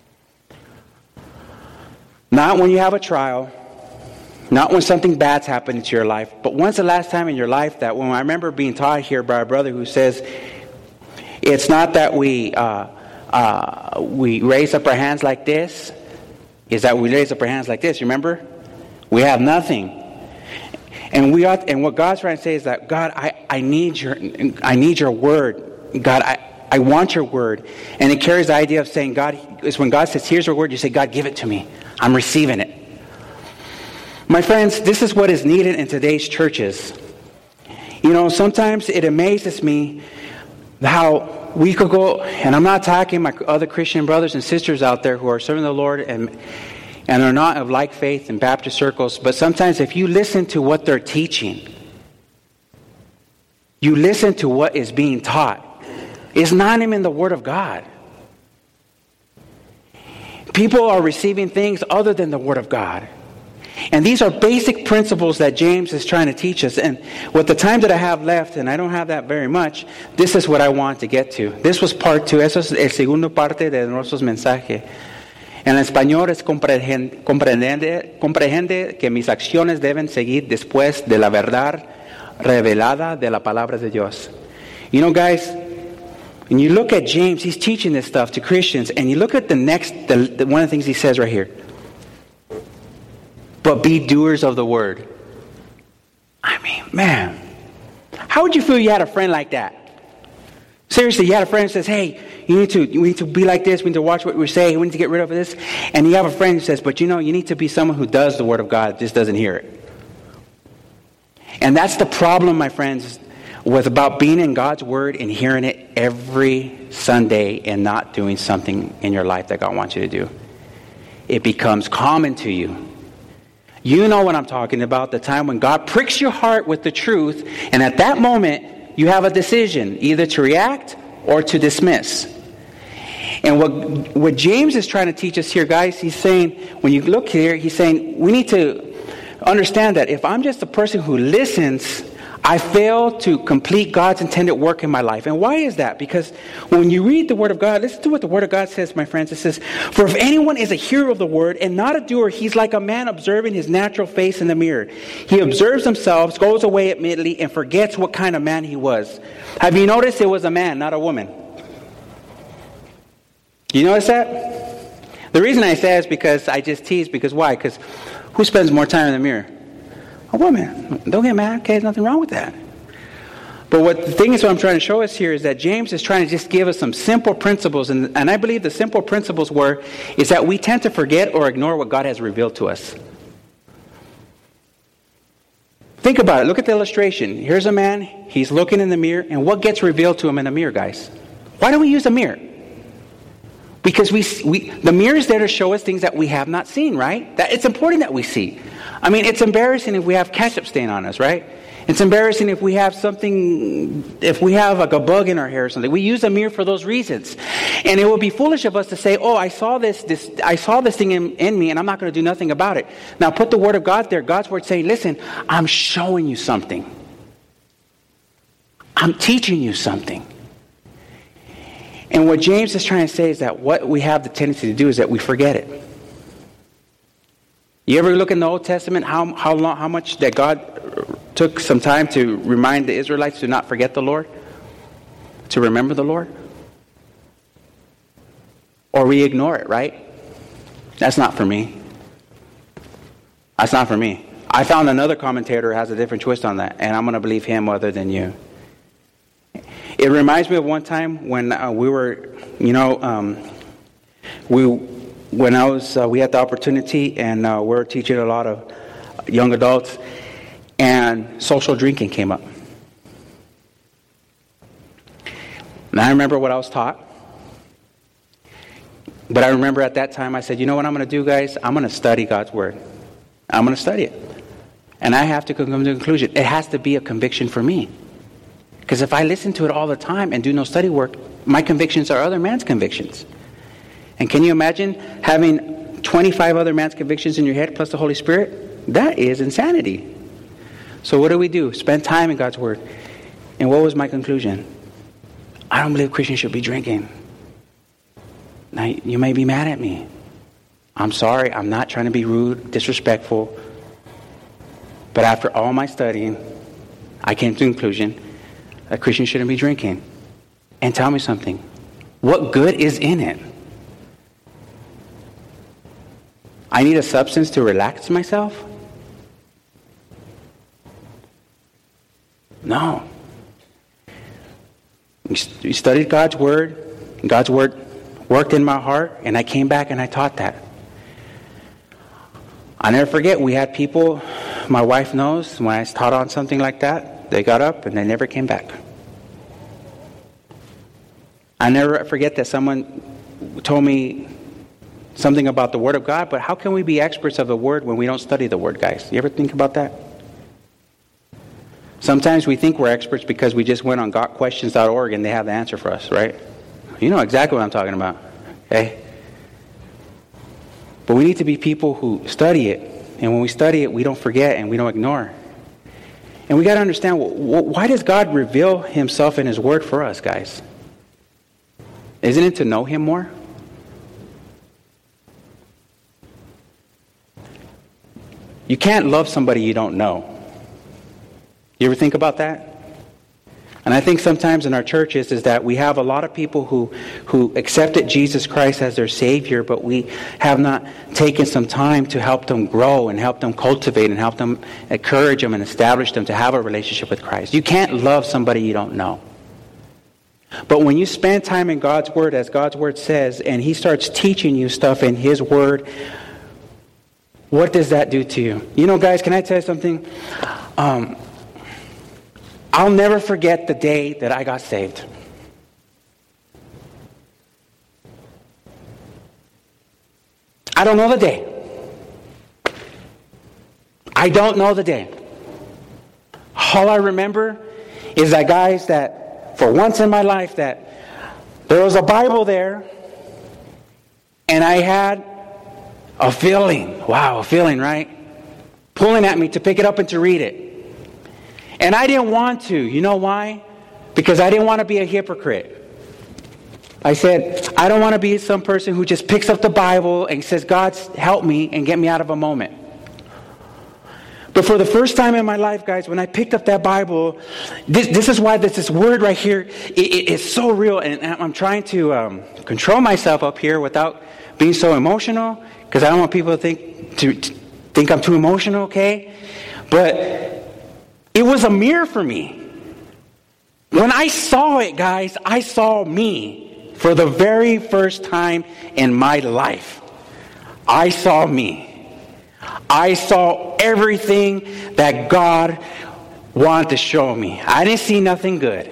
Speaker 1: Not when you have a trial. Not when something bad's happened to your life. But when's the last time in your life that when I remember being taught here by a brother who says, it's not that we uh, uh, we raise up our hands like this. Is that we raise up our hands like this. Remember? We have nothing. And we ought, and what God's trying to say is that, God, I, I need your I need your word. God, I, I want your word. And it carries the idea of saying, God, is when God says, here's your word, you say, God, give it to me. I'm receiving it. My friends, this is what is needed in today's churches. You know, sometimes it amazes me how we could go, and I'm not talking my other Christian brothers and sisters out there who are serving the Lord and and are not of like faith in Baptist circles, but sometimes if you listen to what they're teaching, you listen to what is being taught, it's not even the Word of God. People are receiving things other than the Word of God. And these are basic principles that James is trying to teach us. And with the time that I have left, and I don't have that very much, this is what I want to get to. This was part two. Eso es el segundo parte de nuestros mensajes. En español es comprehende, comprehende, comprehende que mis acciones deben seguir después de la verdad revelada de la palabra de Dios. You know, guys, when you look at James, he's teaching this stuff to Christians, and you look at the next, the, the, one of the things he says right here. But be doers of the word. I mean, man, how would you feel you had a friend like that? Seriously, you had a friend who says, hey, you need to you need to be like this, we need to watch what we say, we need to get rid of this. And you have a friend who says, but you know, you need to be someone who does the word of God, just doesn't hear it. And that's the problem, my friends, with about being in God's word and hearing it every Sunday and not doing something in your life that God wants you to do. It becomes common to you. You know what I'm talking about, the time when God pricks your heart with the truth, and at that moment, you have a decision, either to react or to dismiss. And what, what James is trying to teach us here, guys, he's saying, when you look here, he's saying, we need to understand that if I'm just a person who listens, I fail to complete God's intended work in my life. And why is that? Because when you read the Word of God, listen to what the Word of God says, my friends. It says, for if anyone is a hearer of the Word and not a doer, he's like a man observing his natural face in the mirror. He observes himself, goes away immediately, and forgets what kind of man he was. Have you noticed it was a man, not a woman? You notice that? The reason I say is because I just tease, because why? Because who spends more time in the mirror? A woman. Don't get mad, okay? There's nothing wrong with that. But what the thing is, what I'm trying to show us here is that James is trying to just give us some simple principles. And, and I believe the simple principles were, is that we tend to forget or ignore what God has revealed to us. Think about it. Look at the illustration. Here's a man. He's looking in the mirror. And what gets revealed to him in a mirror, guys? Why do we use a mirror? Because we, we the mirror is there to show us things that we have not seen, right? That it's important that we see. I mean, it's embarrassing if we have ketchup stain on us, right? It's embarrassing if we have something, if we have like a bug in our hair or something. We use a mirror for those reasons. And it would be foolish of us to say, oh, I saw this, this I saw this thing in, in me and I'm not going to do nothing about it. Now put the Word of God there. God's Word saying, listen, I'm showing you something. I'm teaching you something. And what James is trying to say is that what we have the tendency to do is that we forget it. You ever look in the Old Testament how how long how much that God took some time to remind the Israelites to not forget the Lord? To remember the Lord? Or we ignore it, right? That's not for me. That's not for me. I found another commentator who has a different twist on that, and I'm going to believe him other than you. It reminds me of one time when uh, we were, you know, um, we when I was, uh, we had the opportunity, and uh, we were teaching a lot of young adults, and social drinking came up. And I remember what I was taught, but I remember at that time I said, you know what I'm going to do, guys? I'm going to study God's Word. I'm going to study it. And I have to come to a conclusion. It has to be a conviction for me. Because if I listen to it all the time and do no study work, my convictions are other man's convictions. And can you imagine having twenty-five other man's convictions in your head plus the Holy Spirit? That is insanity. So what do we do? Spend time in God's Word. And what was my conclusion? I don't believe Christians should be drinking. Now, you may be mad at me. I'm sorry. I'm not trying to be rude, disrespectful. But after all my studying, I came to the conclusion that Christians shouldn't be drinking. And tell me something. What good is in it? I need a substance to relax myself? No. We studied God's Word. God's Word worked in my heart, and I came back and I taught that. I never forget, we had people, my wife knows, when I taught on something like that, they got up and they never came back. I never forget that someone told me something about the Word of God, but how can we be experts of the Word when we don't study the Word, guys? You ever think about that? Sometimes we think we're experts because we just went on got questions dot org and they have the answer for us, right? You know exactly what I'm talking about, okay? But we need to be people who study it, and when we study it, we don't forget and we don't ignore. And we got to understand, why does God reveal Himself in His Word for us, guys? Isn't it to know Him more? You can't love somebody you don't know. You ever think about that? And I think sometimes in our churches is that we have a lot of people who, who accepted Jesus Christ as their Savior, but we have not taken some time to help them grow and help them cultivate and help them encourage them and establish them to have a relationship with Christ. You can't love somebody you don't know. But when you spend time in God's Word, as God's Word says, and He starts teaching you stuff in His Word, what does that do to you? You know, guys, can I tell you something? Um, I'll never forget the day that I got saved. I don't know the day. I don't know the day. All I remember is that, guys, that for once in my life that there was a Bible there and I had a feeling, wow, a feeling, right? Pulling at me to pick it up and to read it. And I didn't want to. You know why? Because I didn't want to be a hypocrite. I said, I don't want to be some person who just picks up the Bible and says, God, help me and get me out of a moment. But for the first time in my life, guys, when I picked up that Bible, this, this is why this, this word right here, it, it, it's so real. And I'm trying to um, control myself up here without being so emotional, because I don't want people to think to, to think I'm too emotional, okay? But it was a mirror for me. When I saw it, guys, I saw me for the very first time in my life. I saw me. I saw everything that God wanted to show me. I didn't see nothing good.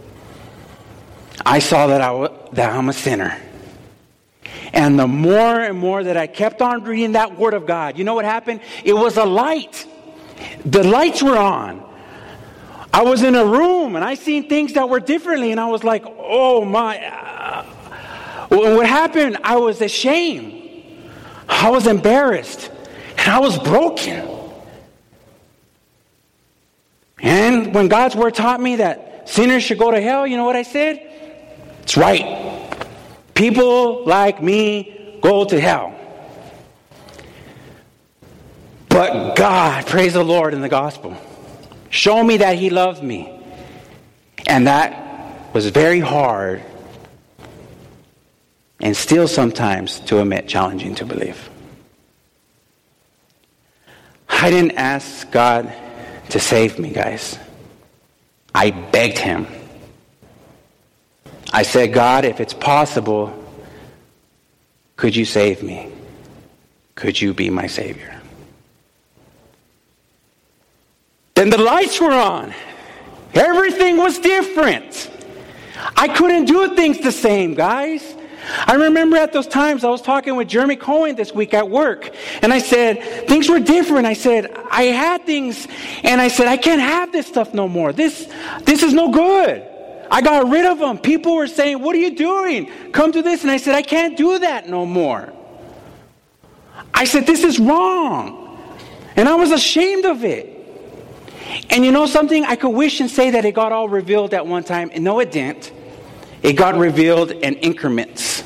Speaker 1: I saw that, I w- that I'm a sinner. And the more and more that I kept on reading that Word of God, you know what happened? It was a light. The lights were on. I was in a room and I seen things that were differently, and I was like, oh my. Uh, what happened? I was ashamed. I was embarrassed. And I was broken. And when God's Word taught me that sinners should go to hell, you know what I said? It's right. People like me go to hell. But God, praise the Lord in the gospel, showed me that He loves me. And that was very hard, and still sometimes, to admit, challenging to believe. I didn't ask God to save me, guys. I begged Him. I said, God, if it's possible, could you save me? Could you be my Savior? Then the lights were on. Everything was different. I couldn't do things the same, guys. I remember at those times I was talking with Jeremy Cohen this week at work, and I said, things were different. I said, I had things, and I said, I can't have this stuff no more. This, this is no good. I got rid of them. People were saying, what are you doing? Come to this. And I said, I can't do that no more. I said, this is wrong. And I was ashamed of it. And you know something? I could wish and say that it got all revealed at one time. And no, it didn't. It got revealed in increments.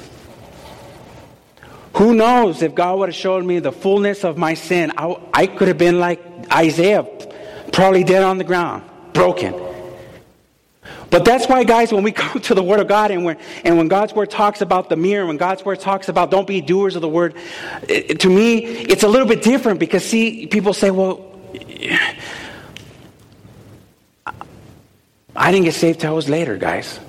Speaker 1: Who knows if God would have showed me the fullness of my sin, I, I could have been like Isaiah, probably dead on the ground, broken. But that's why, guys, when we come to the Word of God, and when, and when God's Word talks about the mirror, when God's Word talks about don't be doers of the Word, it, to me, it's a little bit different because, see, people say, well, I didn't get saved till I was later, guys.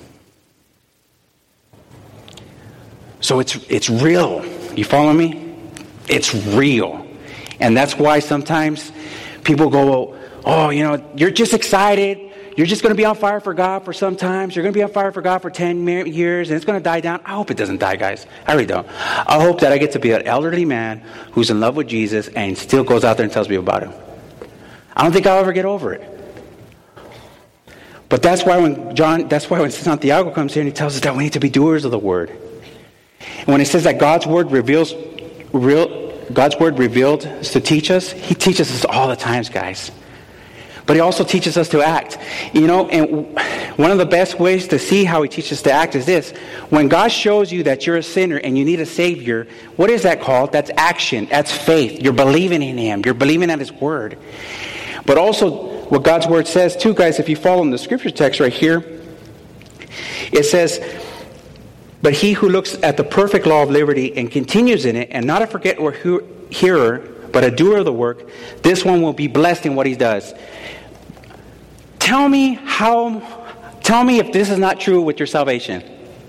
Speaker 1: So it's it's real. You follow me? It's real. And that's why sometimes people go, oh, you know, you're just excited. You're just going to be on fire for God for some times. You're going to be on fire for God for ten years, and it's going to die down. I hope it doesn't die, guys. I really don't. I hope that I get to be an elderly man who's in love with Jesus and still goes out there and tells people about Him. I don't think I'll ever get over it. But that's why when John, that's why when Santiago comes here and he tells us that we need to be doers of the Word. And when it says that God's Word reveals, real, God's Word revealed to teach us, He teaches us all the times, guys. But He also teaches us to act. You know, and one of the best ways to see how He teaches us to act is this. When God shows you that you're a sinner and you need a Savior, what is that called? That's action. That's faith. You're believing in Him. You're believing at His Word. But also, what God's Word says too, guys, if you follow in the scripture text right here, it says, but he who looks at the perfect law of liberty and continues in it, and not a forgetful hearer, but a doer of the work, this one will be blessed in what he does. Tell me how, tell me if this is not true with your salvation.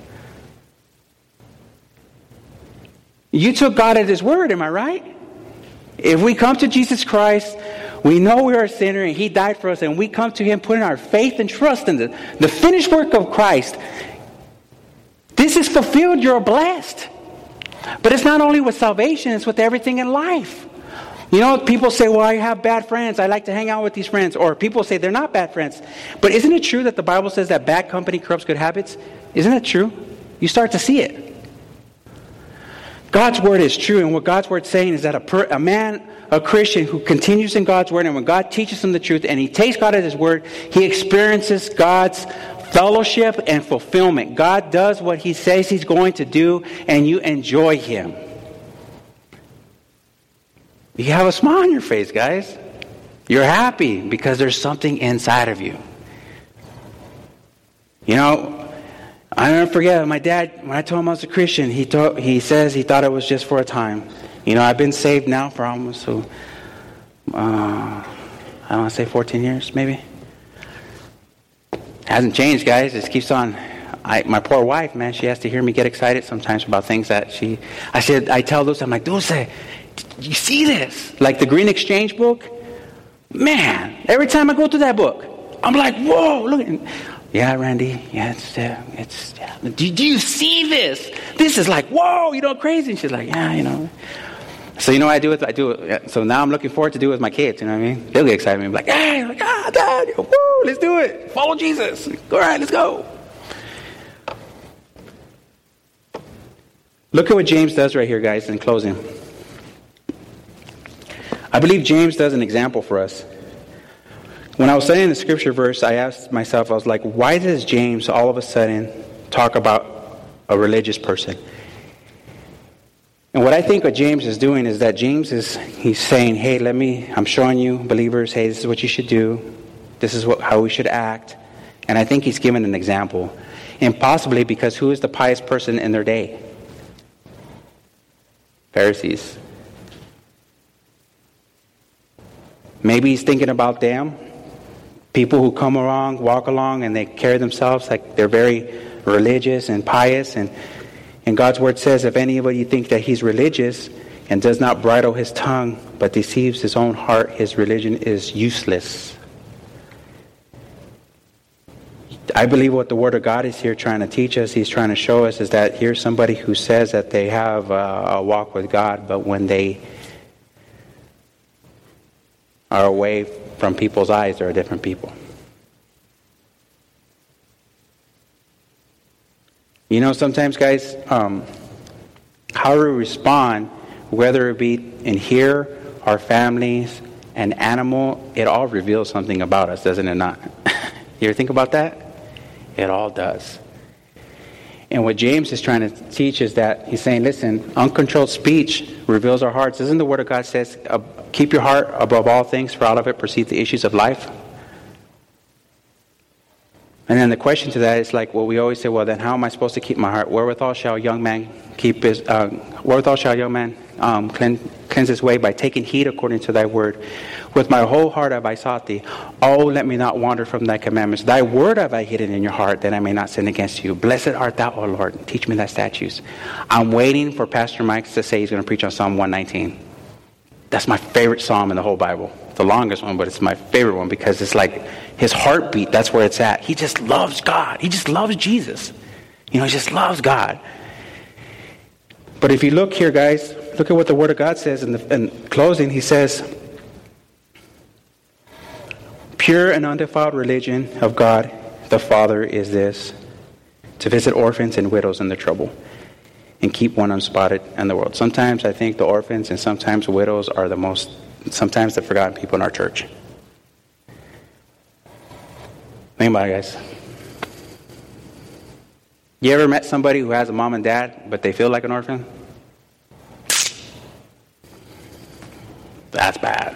Speaker 1: You took God at His word, am I right? If we come to Jesus Christ, we know we are a sinner and He died for us, and we come to Him putting our faith and trust in the, the finished work of Christ. This is fulfilled, you're blessed. But it's not only with salvation, it's with everything in life. You know, people say, well, I have bad friends. I like to hang out with these friends. Or people say they're not bad friends. But isn't it true that the Bible says that bad company corrupts good habits? Isn't it true? You start to see it. God's Word is true. And what God's Word is saying is that a, per, a man, a Christian who continues in God's Word, and when God teaches him the truth and he takes God at His Word, he experiences God's fellowship and fulfillment. God does what He says He's going to do, and you enjoy Him. You have a smile on your face, guys. You're happy because there's something inside of you. You know, I never forget my dad, when I told him I was a Christian, he thought, he says he thought it was just for a time. You know, I've been saved now for almost, so, uh, I don't want to say fourteen years, maybe. Hasn't changed, guys. It just keeps on. I, my poor wife, man, she has to hear me get excited sometimes about things that she, I said, I tell Dulce, I'm like, Dulce, you see this? Like the Green Exchange book? Man, every time I go through that book, I'm like, whoa, look at it. Yeah, Randy, yeah, it's, uh, it's, yeah. Do, do you see this? This is like, whoa, you know, crazy. And she's like, yeah, you know. So you know what I do with, I do it. So now I'm looking forward to do it with my kids, you know what I mean? They'll get excited. I'm like, hey, like, ah, Dad, woo, let's do it. Follow Jesus. All right, let's go. Look at what James does right here, guys, in closing. I believe James does an example for us. When I was studying the scripture verse, I asked myself, I was like, why does James all of a sudden talk about a religious person? And what I think what James is doing is that James is, he's saying, hey, let me, I'm showing you, believers, hey, this is what you should do. This is what, how we should act. And I think he's given an example. And possibly because who is the pious person in their day? Pharisees. Maybe he's thinking about them. People who come along, walk along, and they carry themselves like they're very religious and pious. And, and God's word says, if anybody thinks that he's religious and does not bridle his tongue, but deceives his own heart, his religion is useless. I believe what the Word of God is here trying to teach us, he's trying to show us, is that here's somebody who says that they have a, a walk with God, but when they are away from people's eyes, they're different people. You know, sometimes, guys, um, how we respond, whether it be in here, our families, an animal, it all reveals something about us, doesn't it not? You ever think about that? It all does. And what James is trying to teach is that he's saying, listen, uncontrolled speech reveals our hearts. Isn't the Word of God says, uh, keep your heart above all things, for out of it proceed the issues of life? And then the question to that is like, well, we always say, well, then how am I supposed to keep my heart? Wherewithal shall a young man keep his, uh, wherewithal shall a young man um, cleanse, cleanse his way? By taking heed according to thy word. With my whole heart have I sought thee. Oh, let me not wander from thy commandments. Thy word have I hidden in your heart, that I may not sin against you. Blessed art thou, O Lord. Teach me thy statutes. I'm waiting for Pastor Mike to say he's going to preach on Psalm one nineteen. That's my favorite psalm in the whole Bible. The longest one, but it's my favorite one because it's like his heartbeat, that's where it's at. He just loves God. He just loves Jesus. You know, he just loves God. But if you look here, guys, look at what the Word of God says in the in closing. He says, pure and undefiled religion of God the Father is this, to visit orphans and widows in their trouble and keep one unspotted in the world. Sometimes I think the orphans and sometimes widows are the most, sometimes the forgotten people in our church. Think about it, guys. You ever met somebody who has a mom and dad, but they feel like an orphan? That's bad.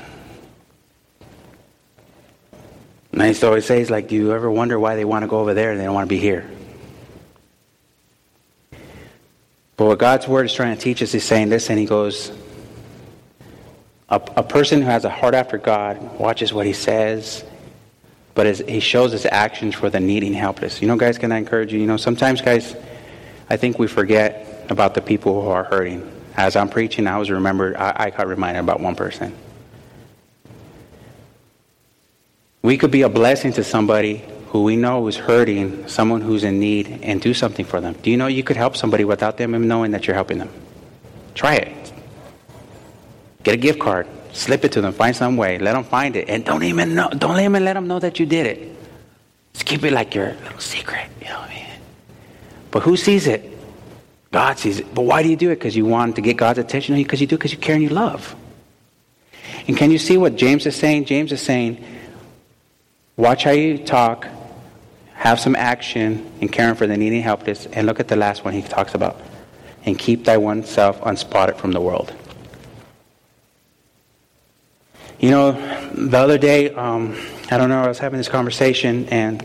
Speaker 1: And I used to always say, it's like, do you ever wonder why they want to go over there and they don't want to be here? But what God's Word is trying to teach us is saying, listen, he goes, a, a person who has a heart after God watches what he says, but as he shows his actions for the needy and helpless. You know, guys, can I encourage you? You know, sometimes, guys, I think we forget about the people who are hurting. As I'm preaching, I was remembered, I, I got reminded about one person. We could be a blessing to somebody who we know is hurting, someone who's in need, and do something for them. Do you know you could help somebody without them even knowing that you're helping them? Try it. Get a gift card. Slip it to them. Find some way. Let them find it. And don't even know, don't even let them know that you did it. Just keep it like your little secret. You know what I mean? But who sees it? God sees it. But why do you do it? Because you want to get God's attention? No, because you do it because you care and you love. And can you see what James is saying? James is saying, watch how you talk, have some action in caring for the needy and helpless, and look at the last one he talks about. And keep thy oneself unspotted from the world. You know, the other day, um, I don't know, I was having this conversation, and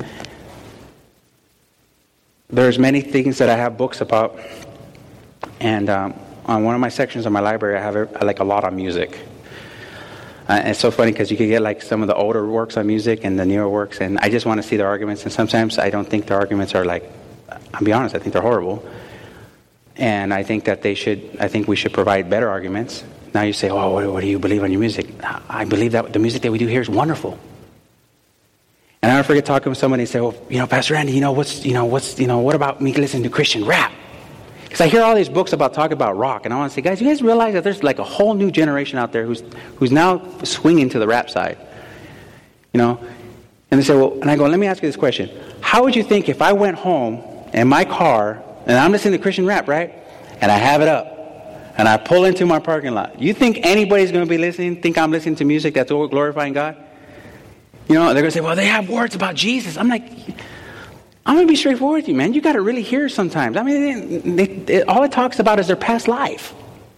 Speaker 1: there's many things that I have books about. And um, on one of my sections of my library, I have a, like a lot on music. Uh, and it's so funny because you can get like some of the older works on music and the newer works, and I just want to see the arguments. And sometimes I don't think the arguments are like I'll be honest, I think they're horrible. And I think that they should, I think we should provide better arguments. Now you say, oh, what, what do you believe on your music? I believe that the music that we do here is wonderful. And I never forget talking with somebody and say, well, you know, Pastor Andy, you know, what's, you know, what's, you know, what about me listening to Christian rap? Because I hear all these books about talking about rock, and I want to say, guys, you guys realize that there's like a whole new generation out there who's who's now swinging to the rap side, you know? And they say, well, and I go, let me ask you this question: how would you think if I went home in my car and I'm listening to Christian rap, right? And I have it up, and I pull into my parking lot. You think anybody's going to be listening? Think I'm listening to music that's glorifying God? You know, they're going to say, well, they have words about Jesus. I'm like, I'm going to be straightforward with you, man. You got to really hear sometimes. I mean, they, they, all it talks about is their past life.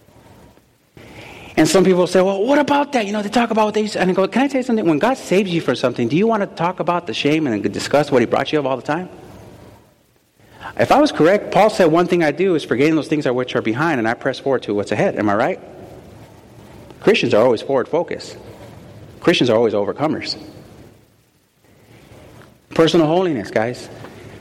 Speaker 1: And some people say, well, what about that? You know, they talk about what they used to. And I go, can I tell you something? When God saves you for something, do you want to talk about the shame and discuss what he brought you of all the time? If I was correct, Paul said one thing I do is forgetting those things which are behind, and I press forward to what's ahead. Am I right? Christians are always forward focused. Christians are always overcomers. Personal holiness, guys.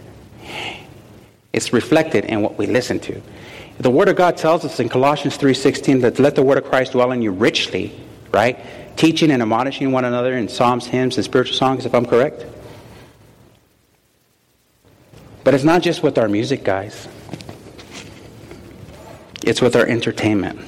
Speaker 1: It's reflected in what we listen to. The Word of God tells us in Colossians three sixteen that let the Word of Christ dwell in you richly, right? Teaching and admonishing one another in psalms, hymns, and spiritual songs, if I'm correct. But it's not just with our music, guys. It's with our entertainment.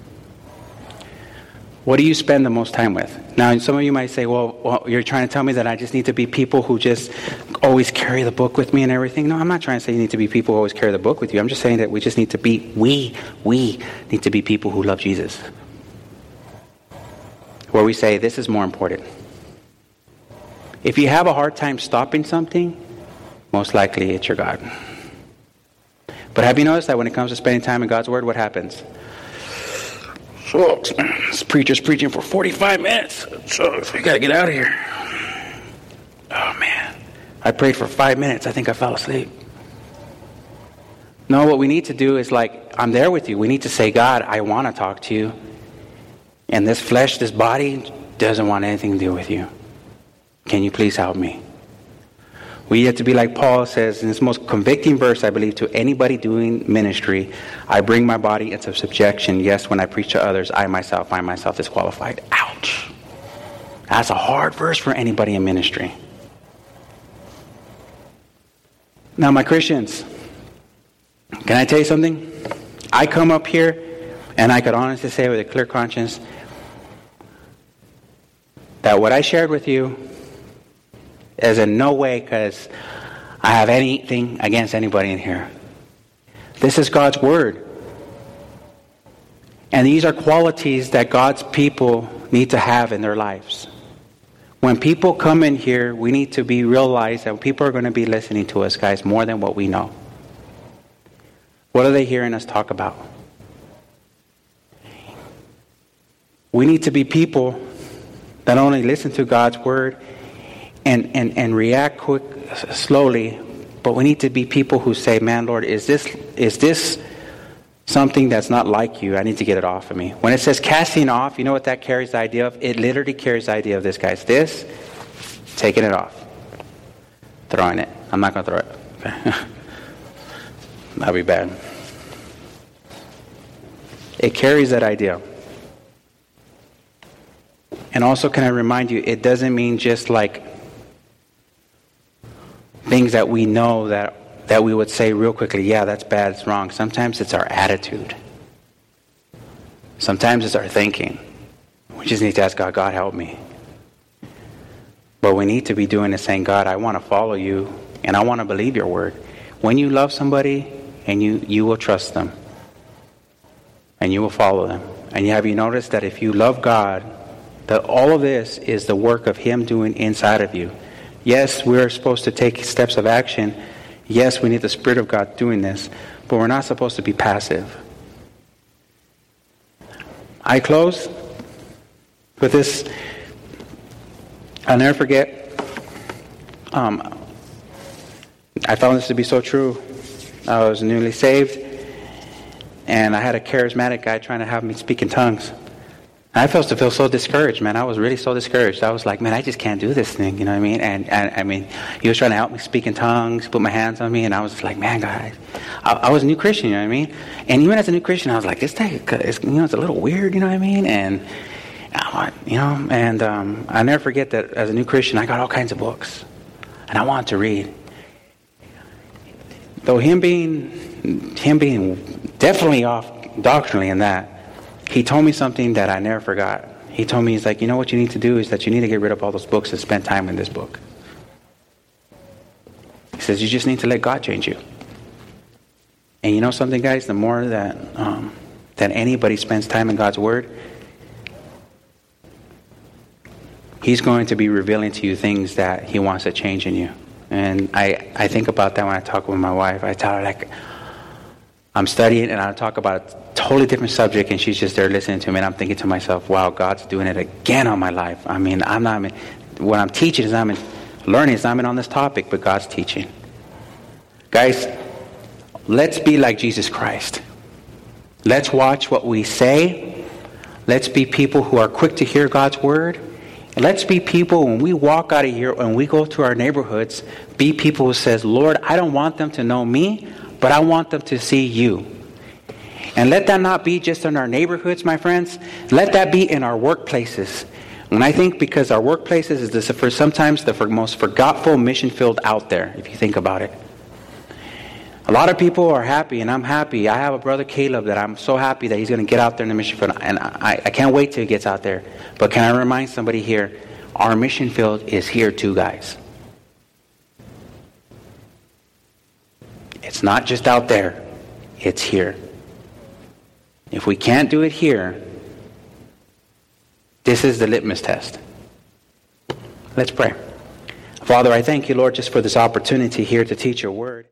Speaker 1: What do you spend the most time with? Now, some of you might say, well, well, you're trying to tell me that I just need to be people who just always carry the book with me and everything. No, I'm not trying to say you need to be people who always carry the book with you. I'm just saying that we just need to be, we, we need to be people who love Jesus. Where we say, this is more important. If you have a hard time stopping something, most likely it's your God. But have you noticed that when it comes to spending time in God's Word, what happens? So, this preacher's preaching for forty-five minutes. So, we got to get out of here. Oh, man. I prayed for five minutes. I think I fell asleep. No, what we need to do is like, I'm there with you. We need to say, God, I want to talk to you. And this flesh, this body, doesn't want anything to do with you. Can you please help me? We have to be like Paul says in this most convicting verse, I believe, to anybody doing ministry. I bring my body into subjection. Yes, when I preach to others, I myself find myself disqualified. Ouch. That's a hard verse for anybody in ministry. Now, my Christians, can I tell you something? I come up here, and I could honestly say with a clear conscience that what I shared with you is in no way because I have anything against anybody in here. This is God's Word. And these are qualities that God's people need to have in their lives. When people come in here, we need to be realized that people are going to be listening to us, guys, more than what we know. What are they hearing us talk about? We need to be people that only listen to God's Word And, and, and react quick, slowly, but we need to be people who say, man, Lord, is this is this something that's not like you? I need to get it off of me. When it says casting off, you know what that carries the idea of? It literally carries the idea of this, guys. This, taking it off. Throwing it. I'm not going to throw it. Okay. That'd be bad. It carries that idea. And also, can I remind you, it doesn't mean just like things that we know that that we would say real quickly, yeah, that's bad, it's wrong. Sometimes it's our attitude. Sometimes it's our thinking. We just need to ask God, God, help me. But we need to be doing is saying, God, I want to follow you, and I want to believe your word. When you love somebody, and you, you will trust them, and you will follow them. And have you noticed that if you love God, that all of this is the work of Him doing inside of you? Yes, we're supposed to take steps of action. Yes, we need the Spirit of God doing this. But we're not supposed to be passive. I close with this. I'll never forget. Um, I found this to be so true. I was newly saved. And I had a charismatic guy trying to have me speak in tongues. I felt to feel so discouraged, man. I was really so discouraged. I was like, man, I just can't do this thing, you know what I mean? And, and I mean, he was trying to help me speak in tongues, put my hands on me, and I was like, man, God, I, I was a new Christian, you know what I mean? And even as a new Christian, I was like, this thing, is, you know, it's a little weird, you know what I mean? And, you know, and um, I'll never forget that as a new Christian, I got all kinds of books, and I wanted to read. Though him being, him being definitely off doctrinally in that, he told me something that I never forgot. He told me, he's like, you know what you need to do is that you need to get rid of all those books and spend time in this book. He says, you just need to let God change you. And you know something, guys? The more that um, that anybody spends time in God's Word, He's going to be revealing to you things that He wants to change in you. And I, I think about that when I talk with my wife. I tell her, like, I'm studying and I'll talk about a totally different subject, and she's just there listening to me, and I'm thinking to myself, wow, God's doing it again on my life. I mean, I'm not, I mean, what I'm teaching is I'm learning, is I'm on this topic, but God's teaching. Guys, let's be like Jesus Christ. Let's watch what we say. Let's be people who are quick to hear God's word. Let's be people, when we walk out of here and we go to our neighborhoods, be people who says, Lord, I don't want them to know me, but I want them to see you. And let that not be just in our neighborhoods, my friends. Let that be in our workplaces. And I think because our workplaces is this, for sometimes the most forgetful mission field out there, if you think about it. A lot of people are happy, and I'm happy. I have a brother, Caleb, that I'm so happy that he's going to get out there in the mission field. And I, I can't wait till he gets out there. But can I remind somebody here, our mission field is here too, guys. It's not just out there. It's here. If we can't do it here, this is the litmus test. Let's pray. Father, I thank you, Lord, just for this opportunity here to teach your word.